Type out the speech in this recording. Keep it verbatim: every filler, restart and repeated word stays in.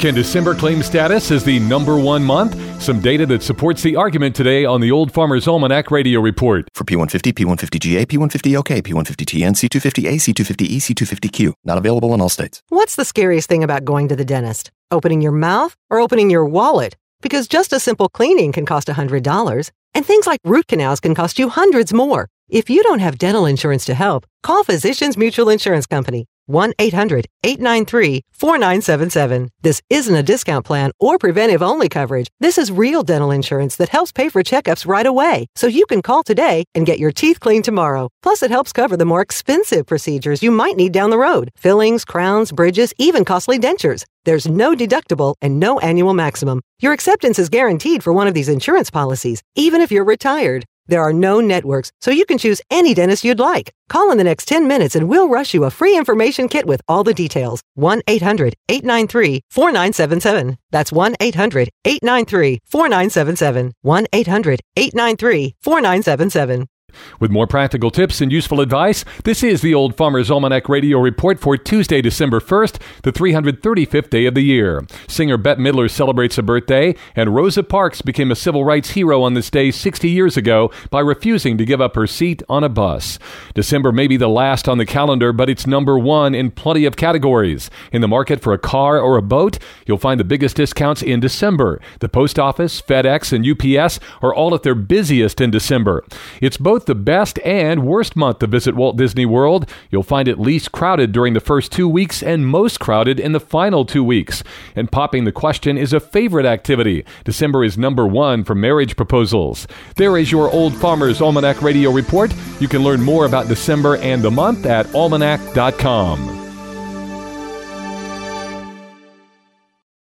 Can December claim status as the number one month? Some data that supports the argument today on the Old Farmer's Almanac Radio Report. For P one fifty, P one fifty G A, P one fifty L K, P one fifty T N, C two fifty A, C two fifty E, C two fifty Q. Not available in all states. What's the scariest thing about going to the dentist? Opening your mouth or opening your wallet? Because just a simple cleaning can cost one hundred dollars, and things like root canals can cost you hundreds more. If you don't have dental insurance to help, call Physicians Mutual Insurance Company. one eight hundred, eight nine three, four nine seven seven. This isn't a discount plan or preventive-only coverage. This is real dental insurance that helps pay for checkups right away, so you can call today and get your teeth cleaned tomorrow. Plus, it helps cover the more expensive procedures you might need down the road. Fillings, crowns, bridges, even costly dentures. There's no deductible and no annual maximum. Your acceptance is guaranteed for one of these insurance policies, even if you're retired. There are no networks, so you can choose any dentist you'd like. Call in the next ten minutes and we'll rush you a free information kit with all the details. one eight hundred, eight nine three, four nine seven seven. That's one eight hundred, eight nine three, four nine seven seven. one eight hundred, eight nine three, four nine seven seven. With more practical tips and useful advice, this is the Old Farmer's Almanac Radio Report for Tuesday, December first, the three hundred thirty-fifth day of the year. Singer Bette Midler celebrates a birthday, and Rosa Parks became a civil rights hero on this day sixty years ago by refusing to give up her seat on a bus. December may be the last on the calendar, but it's number one in plenty of categories. In the market for a car or a boat, you'll find the biggest discounts in December. The Post Office, FedEx, and U P S are all at their busiest in December. It's both the best and worst month to visit Walt Disney World. You'll find it least crowded during the first two weeks and most crowded in the final two weeks. And popping the question is a favorite activity. December is number one for marriage proposals. There is your Old Farmer's Almanac Radio Report. You can learn more about December and the month at almanac dot com.